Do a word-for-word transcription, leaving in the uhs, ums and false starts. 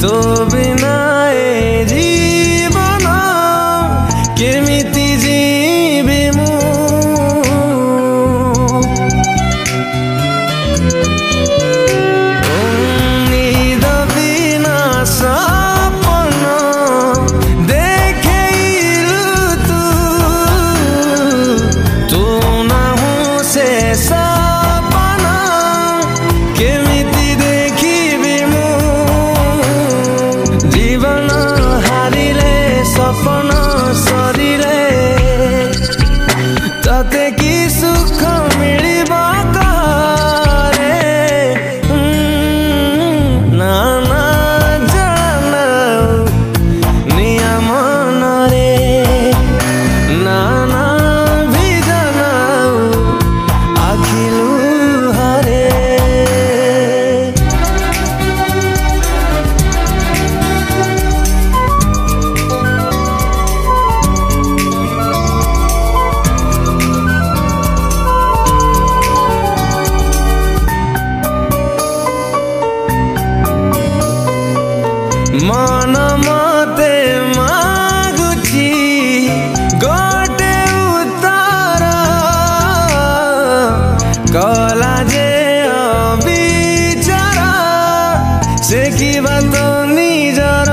तो बिना ए जीवन केमिति जीवी मु निद बिना सपन देखैलु तू तू ना हूँ से सपना केमिति देखिबी मु जीवन हारिले सपन सरिले तते की सुख मिलिबा करे ना ना जाना नियम नरे ना ना भी जाना आखिलु हरे मन मते मागुची गोटे उत्तर कला जे अविचार से की बात निजर